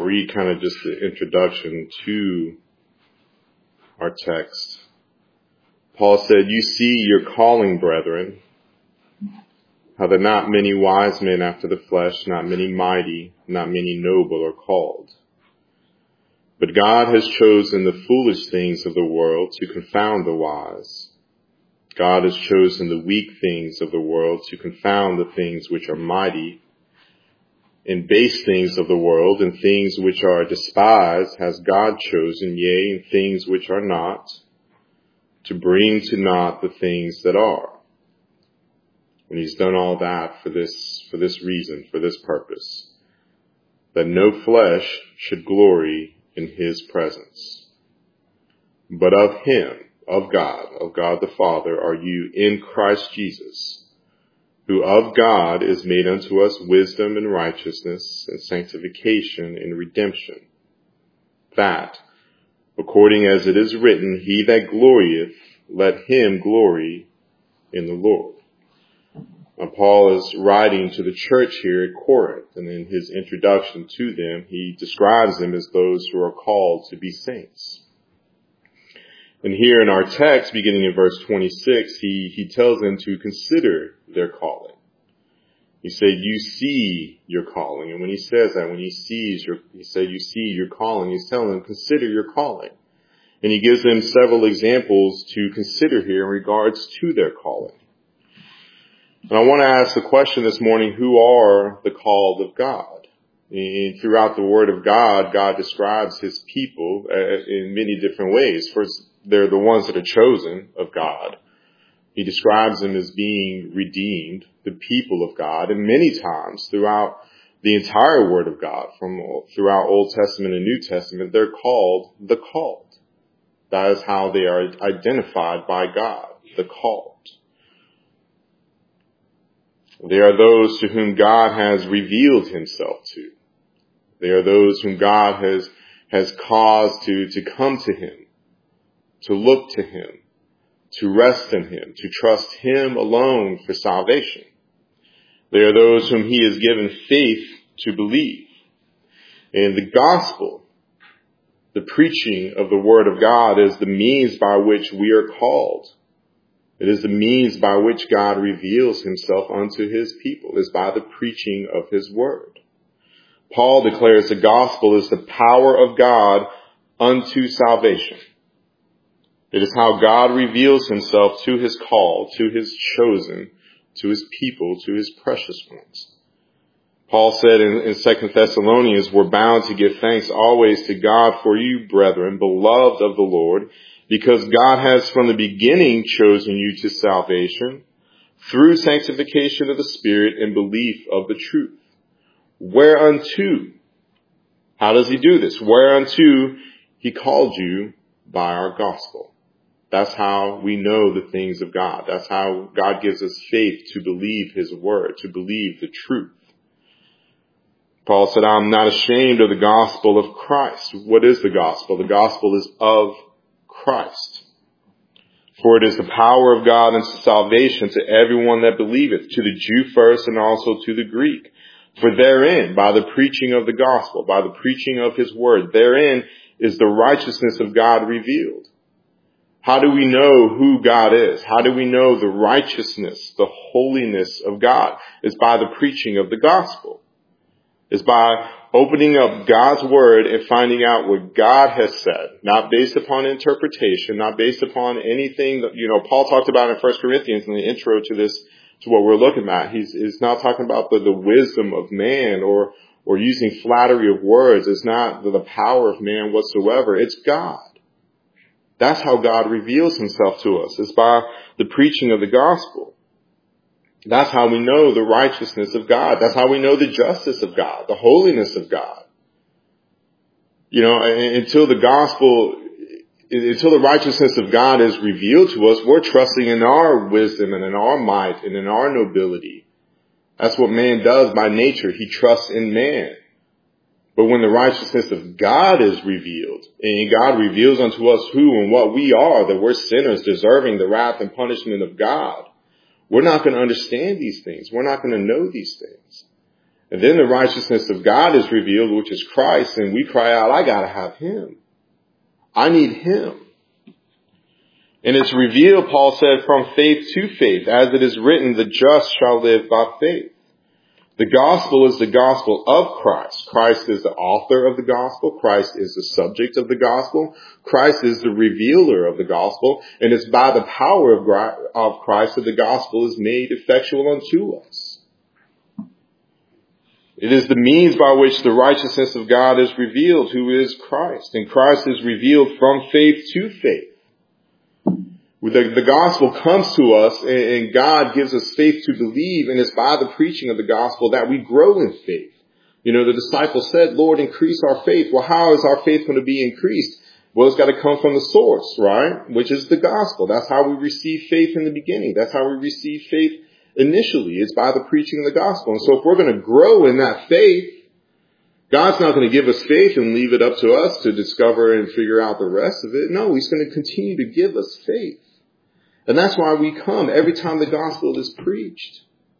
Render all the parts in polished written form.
read kind of just the introduction to our text. Paul said, "You see your calling, brethren, how that not many wise men after the flesh, not many mighty, not many noble are called. But God has chosen the foolish things of the world to confound the wise. God has chosen the weak things of the world to confound the things which are mighty. And base things of the world and things which are despised has God chosen, yea, and things which are not, to bring to naught the things that are." And he's done all that for this reason, for this purpose, that no flesh should glory in his presence. But of him, of God the Father, are you in Christ Jesus, who of God is made unto us wisdom and righteousness and sanctification and redemption, that, according as it is written, he that glorieth, let him glory in the Lord. Now, Paul is writing to the church here at Corinth, and in his introduction to them, he describes them as those who are called to be saints. And here in our text, beginning in verse 26, he tells them to consider their calling. He said, "You see your calling." And when he says that, you see your calling, he's telling them, consider your calling. And he gives them several examples to consider here in regards to their calling. And I want to ask the question this morning, who are the called of God? And throughout the Word of God, God describes his people in many different ways. First, they're the ones that are chosen of God. He describes them as being redeemed, the people of God. And many times throughout the entire Word of God, throughout Old Testament and New Testament, they're called the called. That is how they are identified by God, the called. They are those to whom God has revealed himself to. They are those whom God has caused to come to him, to look to him, to rest in him, to trust him alone for salvation. They are those whom he has given faith to believe. And the gospel, the preaching of the word of God, is the means by which we are called. It is the means by which God reveals himself unto his people, is by the preaching of his word. Paul declares the gospel is the power of God unto salvation. It is how God reveals himself to his called, to his chosen, to his people, to his precious ones. Paul said in 2 Thessalonians, "We're bound to give thanks always to God for you, brethren, beloved of the Lord, because God has from the beginning chosen you to salvation through sanctification of the Spirit and belief of the truth. Whereunto," how does he do this? "Whereunto he called you by our gospel." That's how we know the things of God. That's how God gives us faith to believe his word, to believe the truth. Paul said, "I'm not ashamed of the gospel of Christ." What is the gospel? The gospel is of Christ. "For it is the power of God unto salvation to everyone that believeth, to the Jew first and also to the Greek. For therein, by the preaching of the gospel, by the preaching of his word, therein is the righteousness of God revealed." How do we know who God is? How do we know the righteousness, the holiness of God? It's by the preaching of the gospel. It's by opening up God's word and finding out what God has said, not based upon interpretation, not based upon anything that, Paul talked about in 1 Corinthians in the intro to this, to what we're looking at. He's not talking about the wisdom of man or using flattery of words. It's not the power of man whatsoever. It's God. That's how God reveals himself to us. It's by the preaching of the gospel. That's how we know the righteousness of God. That's how we know the justice of God, the holiness of God. Until the righteousness of God is revealed to us, we're trusting in our wisdom and in our might and in our nobility. That's what man does by nature. He trusts in man. But when the righteousness of God is revealed, and God reveals unto us who and what we are, that we're sinners deserving the wrath and punishment of God, we're not going to understand these things. We're not going to know these things. And then the righteousness of God is revealed, which is Christ, and we cry out, I gotta have him. I need him. And it's revealed, Paul said, from faith to faith. As it is written, the just shall live by faith. The gospel is the gospel of Christ. Christ is the author of the gospel. Christ is the subject of the gospel. Christ is the revealer of the gospel. And it's by the power of Christ that the gospel is made effectual unto us. It is the means by which the righteousness of God is revealed, who is Christ. And Christ is revealed from faith to faith. The gospel comes to us and God gives us faith to believe, and it's by the preaching of the gospel that we grow in faith. You know, the disciples said, Lord, increase our faith. Well, how is our faith going to be increased? Well, it's got to come from the source, right? Which is the gospel. That's how we receive faith in the beginning. That's how we receive faith initially. It's by the preaching of the gospel. And so if we're going to grow in that faith, God's not going to give us faith and leave it up to us to discover and figure out the rest of it. No, he's going to continue to give us faith. And that's why we come every time the gospel is preached.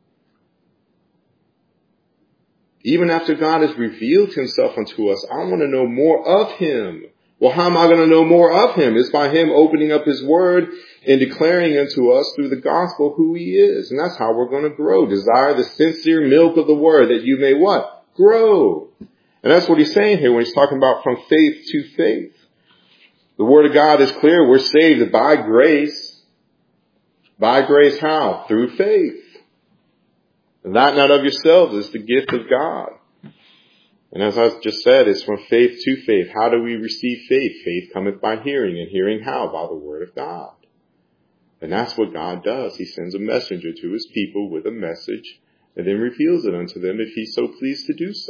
Even after God has revealed himself unto us, I want to know more of him. Well, how am I going to know more of him? It's by him opening up his word and declaring unto us through the gospel who he is. And that's how we're going to grow. Desire the sincere milk of the word that you may what? Grow. And that's what he's saying here when he's talking about from faith to faith. The word of God is clear. We're saved by grace. By grace how? Through faith. And that not of yourselves is the gift of God. And as I just said, it's from faith to faith. How do we receive faith? Faith cometh by hearing, and hearing how? By the word of God. And that's what God does. He sends a messenger to his people with a message and then reveals it unto them if he's so pleased to do so.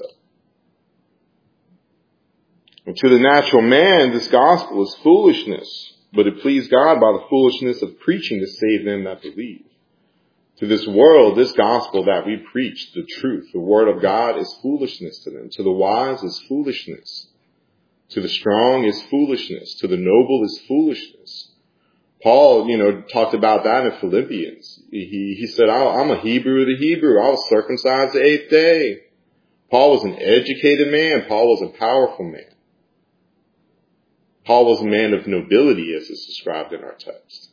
And to the natural man, this gospel is foolishness. But it pleased God by the foolishness of preaching to save them that believe. To this world, this gospel that we preach, the truth, the word of God is foolishness to them. To the wise is foolishness. To the strong is foolishness. To the noble is foolishness. Paul, talked about that in Philippians. He said, I'm a Hebrew of the Hebrew. I was circumcised the 8th day. Paul was an educated man. Paul was a powerful man. Paul was a man of nobility, as is described in our text.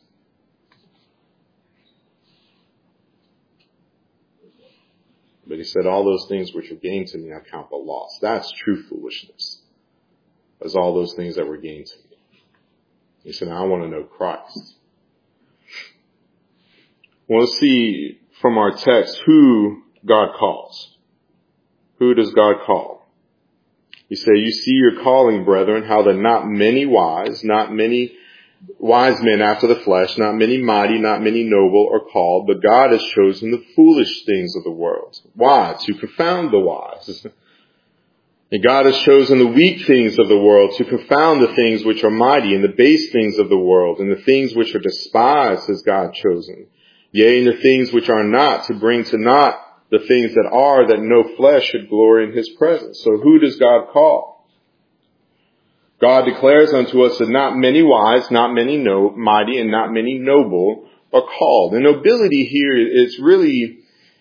But he said, all those things which are gained to me, I count but loss. That's true foolishness. As all those things that were gained to me. He said, I want to know Christ. Well, let's see from our text who God calls. Who does God call? He said, you see your calling, brethren, how that not many wise men after the flesh, not many mighty, not many noble are called, but God has chosen the foolish things of the world. Why? To confound the wise. And God has chosen the weak things of the world to confound the things which are mighty, and the base things of the world, and the things which are despised has God chosen. Yea, and the things which are not, to bring to naught the things that are, that no flesh should glory in his presence. So who does God call? God declares unto us that not many wise, not many mighty, and not many noble are called. And nobility here is really,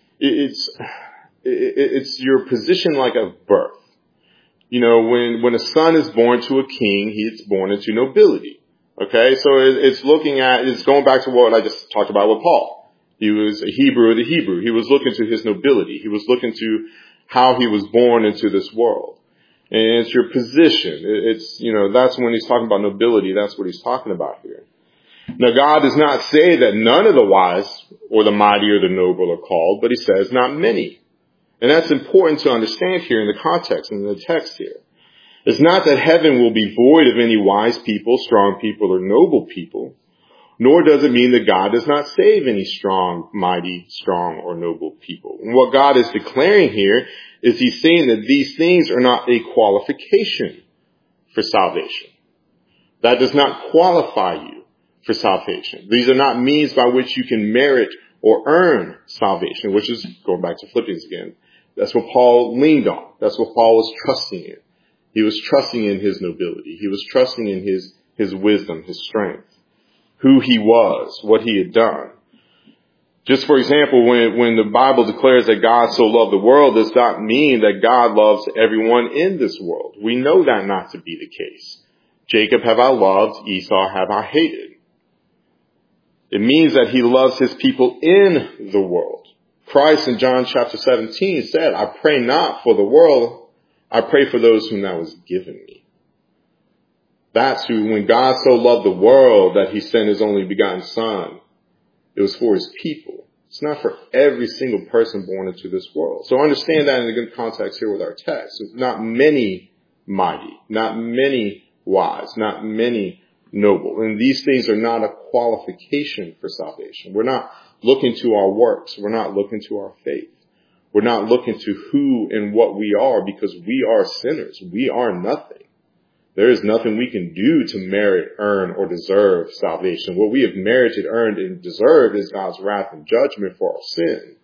it's your position like of birth. When a son is born to a king, he's born into nobility. Okay, so it's going back to what I just talked about with Paul. He was a Hebrew of the Hebrew. He was looking to his nobility. He was looking to how he was born into this world. And it's your position. That's when he's talking about nobility. That's what he's talking about here. Now, God does not say that none of the wise or the mighty or the noble are called, but he says not many. And that's important to understand here in the context, in the text here. It's not that heaven will be void of any wise people, strong people, or noble people. Nor does it mean that God does not save any strong, mighty, strong, or noble people. And what God is declaring here is he's saying that these things are not a qualification for salvation. That does not qualify you for salvation. These are not means by which you can merit or earn salvation, which is, going back to Philippians again, that's what Paul leaned on. That's what Paul was trusting in. He was trusting in his nobility. He was trusting in his wisdom, his strength. Who he was, what he had done. Just for example, when the Bible declares that God so loved the world, does not mean that God loves everyone in this world. We know that not to be the case. Jacob have I loved, Esau have I hated. It means that he loves his people in the world. Christ in John chapter 17 said, I pray not for the world, I pray for those whom thou hast given me. That's who, when God so loved the world that he sent his only begotten son, it was for his people. It's not for every single person born into this world. So understand that in a good context here with our text. It's not many mighty, not many wise, not many noble. And these things are not a qualification for salvation. We're not looking to our works. We're not looking to our faith. We're not looking to who and what we are, because we are sinners. We are nothing. There is nothing we can do to merit, earn, or deserve salvation. What we have merited, earned, and deserved is God's wrath and judgment for our sin.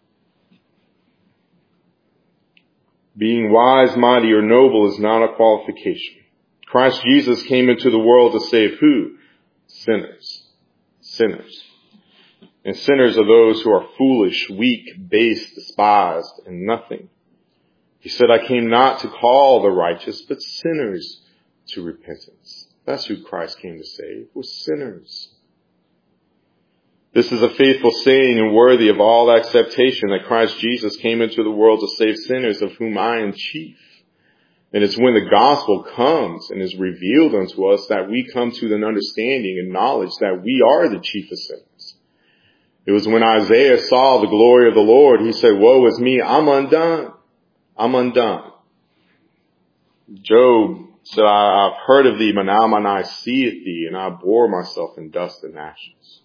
Being wise, mighty, or noble is not a qualification. Christ Jesus came into the world to save who? Sinners. Sinners. And sinners are those who are foolish, weak, base, despised, and nothing. He said, I came not to call the righteous, but sinners to repentance. That's who Christ came to save, was sinners. This is a faithful saying and worthy of all acceptation, that Christ Jesus came into the world to save sinners, of whom I am chief. And it's when the gospel comes and is revealed unto us that we come to an understanding and knowledge that we are the chief of sinners. It was when Isaiah saw the glory of the Lord, he said, woe is me, I'm undone. I'm undone. Job said, I've heard of thee, but now mine eyes seeth thee, and I bore myself in dust and ashes.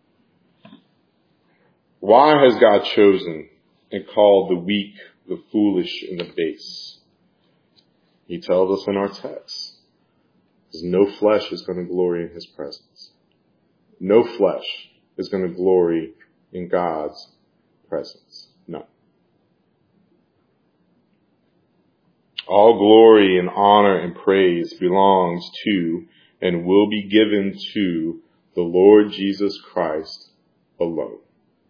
Why has God chosen and called the weak, the foolish, and the base? He tells us in our text, because no flesh is going to glory in his presence. No flesh is going to glory in God's presence. No. All glory and honor and praise belongs to and will be given to the Lord Jesus Christ alone.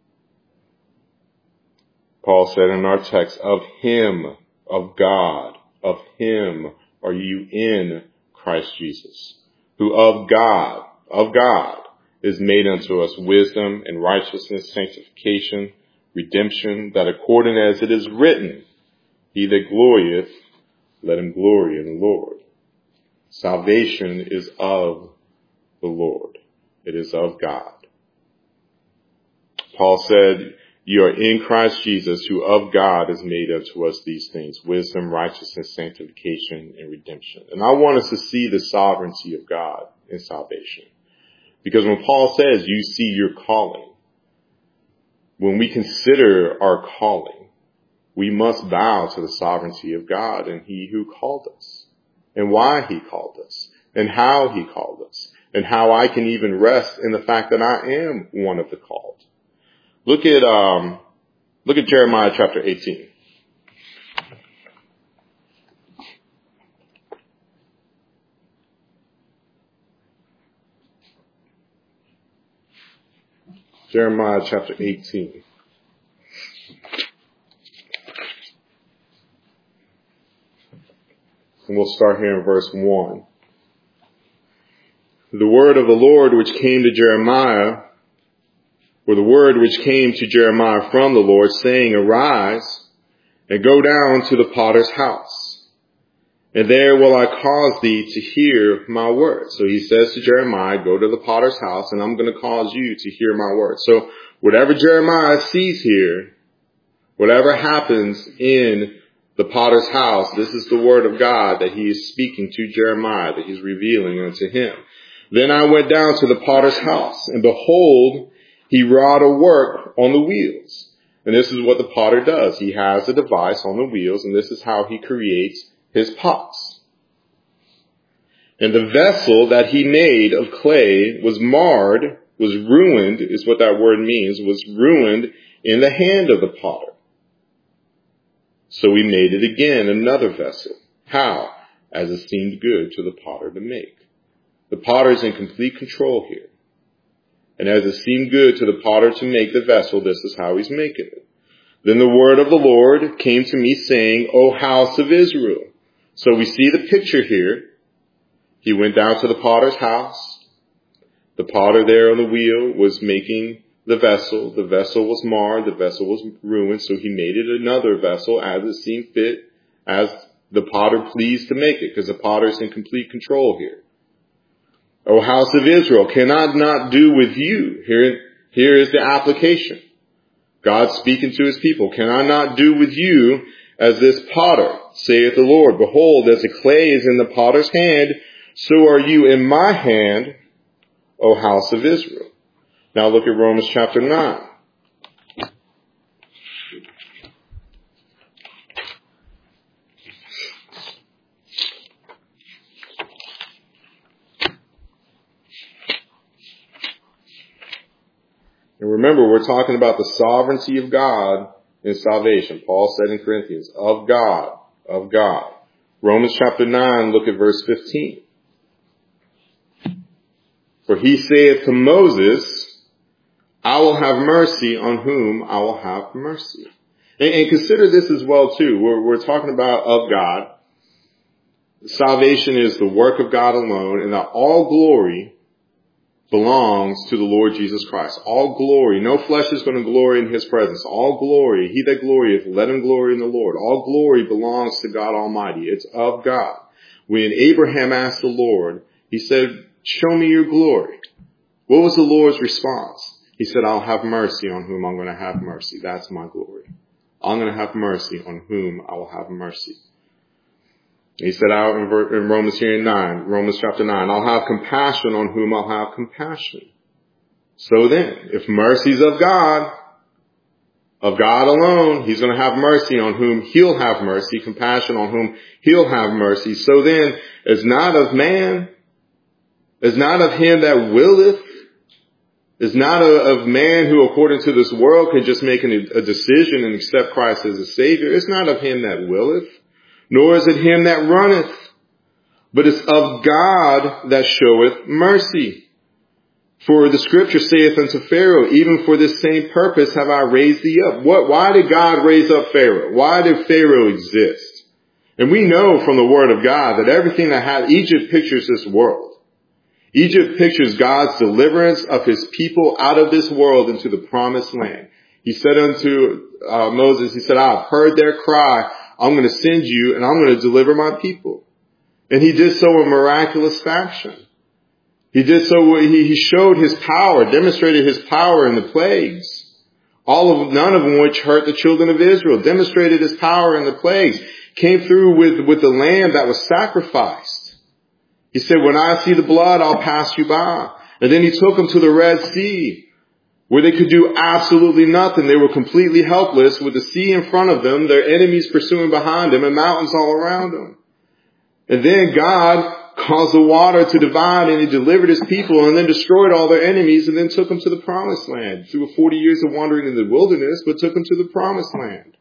Paul said in our text, of him, of God, of him are you in Christ Jesus, who of God is made unto us wisdom and righteousness, sanctification, redemption, that according as it is written, he that glorieth, let him glory in the Lord. Salvation is of the Lord. It is of God. Paul said, you are in Christ Jesus, who of God is made unto us these things, wisdom, righteousness, sanctification, and redemption. And I want us to see the sovereignty of God in salvation. Because when Paul says, you see your calling, when we consider our calling, we must bow to the sovereignty of God and he who called us, and why he called us, and how he called us, and how I can even rest in the fact that I am one of the called. Look at Jeremiah chapter 18. Jeremiah chapter 18. And we'll start here in verse 1. The word of the Lord which came to Jeremiah, or the word which came to Jeremiah from the Lord, saying, arise and go down to the potter's house, and there will I cause thee to hear my word. So he says to Jeremiah, go to the potter's house, and I'm going to cause you to hear my word. So whatever Jeremiah sees here, whatever happens in the potter's house, this is the word of God that he is speaking to Jeremiah, that he's revealing unto him. Then I went down to the potter's house, and behold, he wrought a work on the wheels. And this is what the potter does. He has a device on the wheels, and this is how he creates his pots. And the vessel that he made of clay was marred, was ruined, is what that word means, was ruined in the hand of the potter. So he made it again, another vessel. How? As it seemed good to the potter to make. The potter is in complete control here. And as it seemed good to the potter to make the vessel, this is how he's making it. Then the word of the Lord came to me saying, O house of Israel. So we see the picture here. He went down to the potter's house. The potter there on the wheel was making the vessel. The vessel was marred. The vessel was ruined. So he made it another vessel as it seemed fit, as the potter pleased to make it, because the potter's in complete control here. O house of Israel, can I not do with you? Here is the application. God speaking to his people. Can I not do with you as this potter, saith the Lord? Behold, as the clay is in the potter's hand, so are you in my hand, O house of Israel. Now look at Romans chapter 9. And remember, we're talking about the sovereignty of God in salvation. Paul said in Corinthians, of God. Romans chapter 9, look at verse 15. For he saith to Moses, I will have mercy on whom I will have mercy. And consider this as well too. We're talking about of God. Salvation is the work of God alone, and that all glory belongs to the Lord Jesus Christ. All glory. No flesh is going to glory in his presence. All glory. He that glorieth, let him glory in the Lord. All glory belongs to God Almighty. It's of God. When Abraham asked the Lord, he said, show me your glory. What was the Lord's response? He said, I'll have mercy on whom I'm going to have mercy. That's my glory. I'm going to have mercy on whom I will have mercy. He said out in Romans chapter 9, I'll have compassion on whom I'll have compassion. So then, if mercy's of God alone, he's going to have mercy on whom he'll have mercy, compassion on whom he'll have mercy. So then, it's not of man, it's not of him that willeth, it's not of man who according to this world can just make a decision and accept Christ as a Savior. It's not of him that willeth, nor is it him that runneth, but it's of God that showeth mercy. For the scripture saith unto Pharaoh, even for this same purpose have I raised thee up. Why did God raise up Pharaoh? Why did Pharaoh exist? And we know from the word of God that everything Egypt pictures this world. Egypt pictures God's deliverance of his people out of this world into the promised land. He said unto Moses, he said, I've heard their cry. I'm going to send you and I'm going to deliver my people. And he did so in miraculous fashion. He did so, he showed his power, demonstrated his power in the plagues. None of them which hurt the children of Israel, demonstrated his power in the plagues, came through with the lamb that was sacrificed. He said, when I see the blood, I'll pass you by. And then he took them to the Red Sea, where they could do absolutely nothing. They were completely helpless with the sea in front of them, their enemies pursuing behind them, and mountains all around them. And then God caused the water to divide, and he delivered his people and then destroyed all their enemies and then took them to the promised land. Through 40 years of wandering in the wilderness, but took them to the promised land.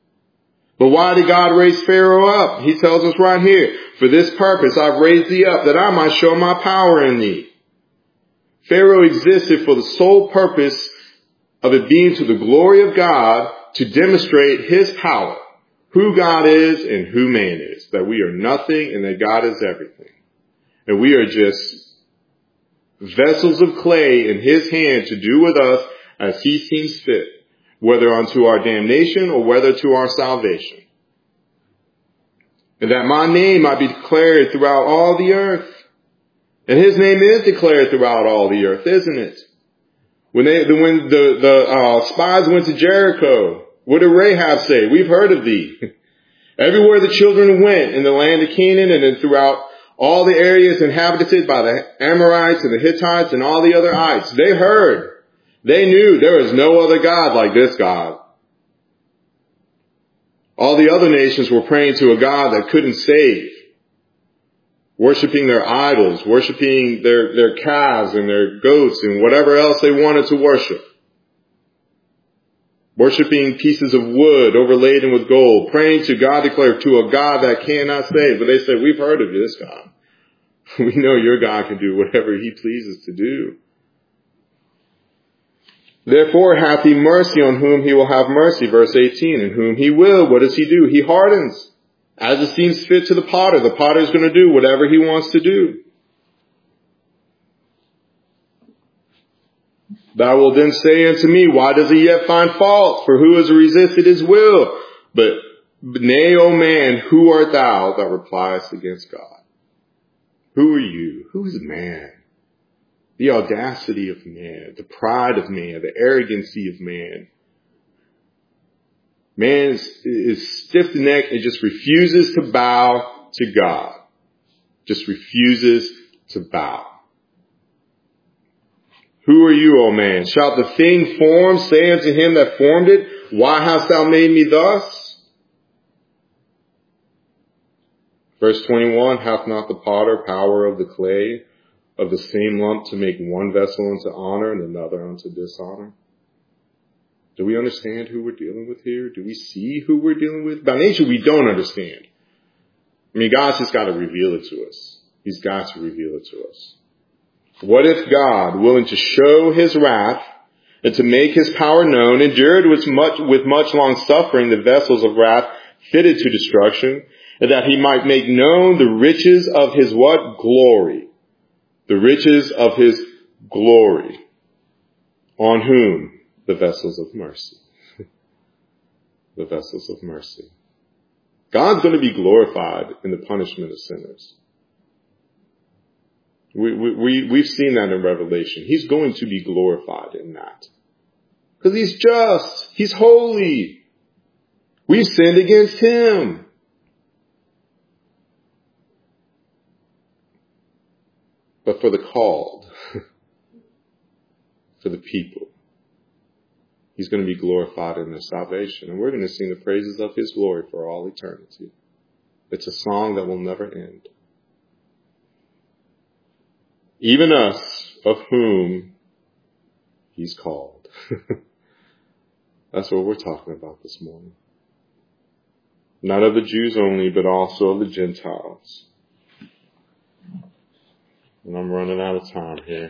But why did God raise Pharaoh up? He tells us right here, for this purpose I've raised thee up, that I might show my power in thee. Pharaoh existed for the sole purpose of it being to the glory of God to demonstrate his power, who God is and who man is, that we are nothing and that God is everything. And we are just vessels of clay in his hand to do with us as he seems fit, whether unto our damnation or whether to our salvation. And that my name might be declared throughout all the earth. And his name is declared throughout all the earth, isn't it? When the spies went to Jericho, what did Rahab say? We've heard of thee. Everywhere the children went in the land of Canaan and then throughout all the areas inhabited by the Amorites and the Hittites and all the other ites, they heard. They knew there is no other God like this God. All the other nations were praying to a God that couldn't save, worshiping their idols, worshiping their calves and their goats and whatever else they wanted to worship. Worshiping pieces of wood overladen with gold, praying to God, declared to a God that cannot save. But they said, we've heard of this God. We know your God can do whatever he pleases to do. Therefore hath he mercy on whom he will have mercy. Verse 18, and whom he will, what does he do? He hardens. As it seems fit to the potter is going to do whatever he wants to do. Thou wilt then say unto me, why does he yet find fault? For who has resisted his will? But nay, O man, who art thou that repliest against God? Who are you? Who is man? The audacity of man, the pride of man, the arrogancy of man. Man is stiff-necked and just refuses to bow to God. Just refuses to bow. Who are you, O man? Shalt the thing formed say unto him that formed it, why hast thou made me thus? Verse 21, hath not the potter power of the clay of the same lump to make one vessel unto honor and another unto dishonor? Do we understand who we're dealing with here? Do we see who we're dealing with? By nature, we don't understand. I mean, God's just got to reveal it to us. He's got to reveal it to us. What if God, willing to show his wrath and to make his power known, endured with much long suffering the vessels of wrath fitted to destruction, and that he might make known the riches of his what? Glory. The riches of his glory. On whom? The vessels of mercy. The vessels of mercy. God's going to be glorified in the punishment of sinners. We've seen that in Revelation. He's going to be glorified in that. Because he's just. He's holy. We've sinned against him. But for the called, for the people, he's going to be glorified in their salvation. And we're going to sing the praises of his glory for all eternity. It's a song that will never end. Even us, of whom he's called. That's what we're talking about this morning. Not of the Jews only, but also of the Gentiles. And I'm running out of time here.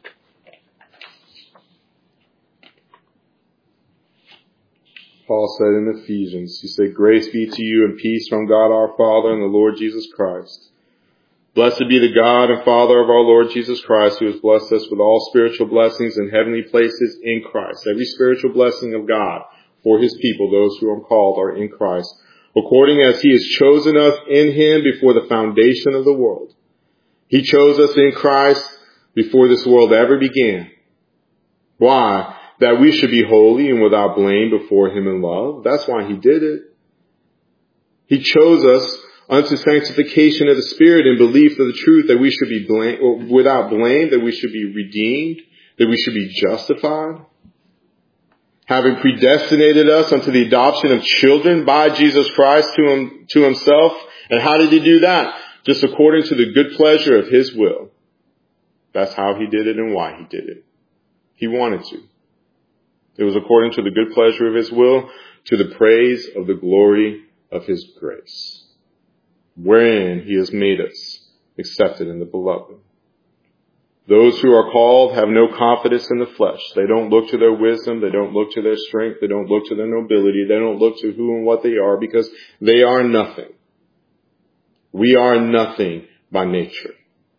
Paul said in Ephesians, he said, grace be to you and peace from God our Father and the Lord Jesus Christ. Blessed be the God and Father of our Lord Jesus Christ, who has blessed us with all spiritual blessings in heavenly places in Christ. Every spiritual blessing of God for his people, those who are called, are in Christ, according as he has chosen us in him before the foundation of the world. He chose us in Christ before this world ever began. Why? That we should be holy and without blame before him in love. That's why he did it. He chose us unto sanctification of the Spirit and belief of the truth, that we should be without blame, that we should be redeemed, that we should be justified. Having predestinated us unto the adoption of children by Jesus Christ to himself. And how did he do that? Just according to the good pleasure of his will. That's how he did it and why he did it. He wanted to. It was according to the good pleasure of his will, to the praise of the glory of his grace, wherein he has made us accepted in the beloved. Those who are called have no confidence in the flesh. They don't look to their wisdom. They don't look to their strength. They don't look to their nobility. They don't look to who and what they are, because they are nothing. We are nothing by nature.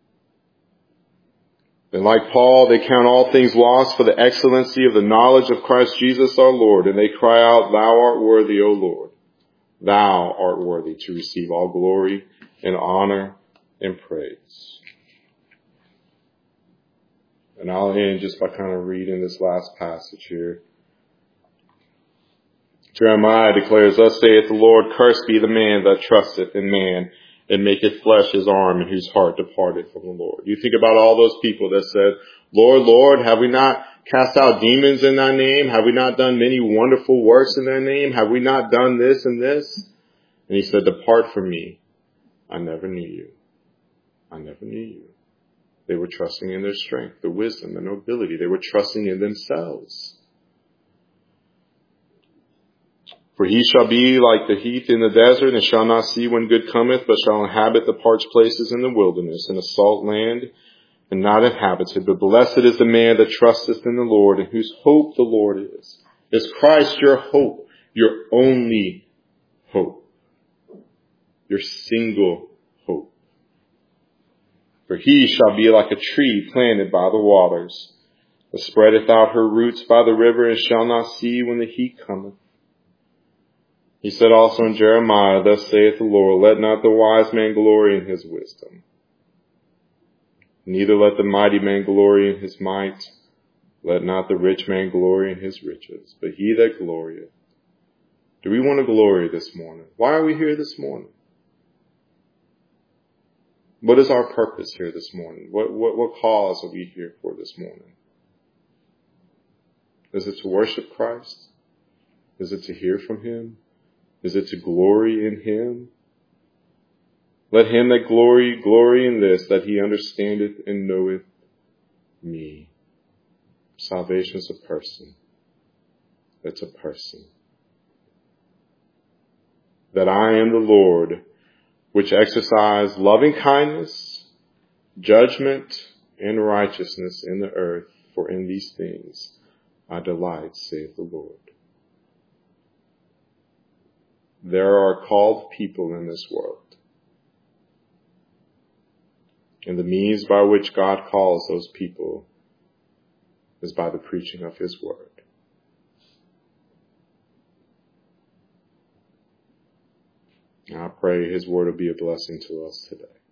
And like Paul, they count all things lost for the excellency of the knowledge of Christ Jesus our Lord. And they cry out, thou art worthy, O Lord. Thou art worthy to receive all glory and honor and praise. And I'll end just by kind of reading this last passage here. Jeremiah declares, thus saith the Lord, cursed be the man that trusteth in man, and maketh flesh his arm, and whose heart departed from the Lord. You think about all those people that said, Lord, Lord, have we not cast out demons in thy name? Have we not done many wonderful works in thy name? Have we not done this and this? And he said, depart from me. I never knew you. I never knew you. They were trusting in their strength, their wisdom, their nobility. They were trusting in themselves. For he shall be like the heath in the desert, and shall not see when good cometh, but shall inhabit the parched places in the wilderness, in a salt land, and not inhabited, but blessed is the man that trusteth in the Lord, and whose hope the Lord is. Is Christ your hope, your only hope, your single hope? For he shall be like a tree planted by the waters, that spreadeth out her roots by the river, and shall not see when the heat cometh. He said also in Jeremiah, Thus saith the Lord, Let not the wise man glory in his wisdom, neither let the mighty man glory in his might. Let not the rich man glory in his riches, but he that glorieth. Do we want to glory this morning? Why are we here this morning? What is our purpose here this morning? What cause are we here for this morning? Is it to worship Christ? Is it to hear from him? Is it to glory in him? Let him that glory in this, that he understandeth and knoweth me. Salvation is a person. It's a person. That I am the Lord, which exercise loving kindness, judgment, and righteousness in the earth, for in these things I delight, saith the Lord. There are called people in this world. And the means by which God calls those people is by the preaching of his word. And I pray his word will be a blessing to us today.